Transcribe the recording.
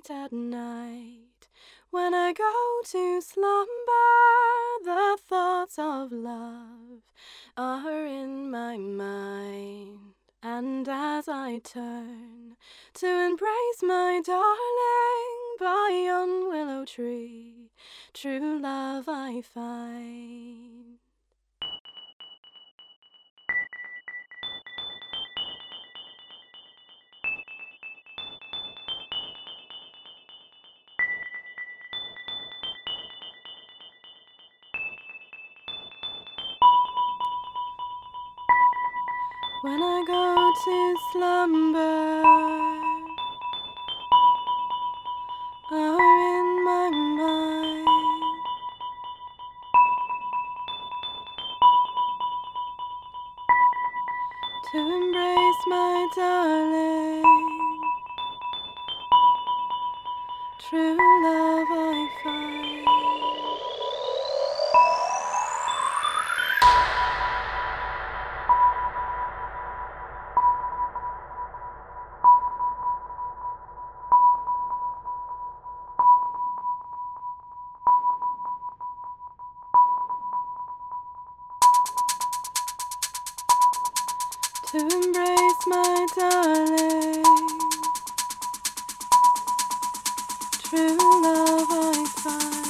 late at night, when I go to slumber, the thoughts of love are in my mind. And as I turn to embrace my darling by yon willow tree, true love I find. When I go to slumber, are in my mind. To embrace my darling, true love I find. To embrace my darling, true love I find.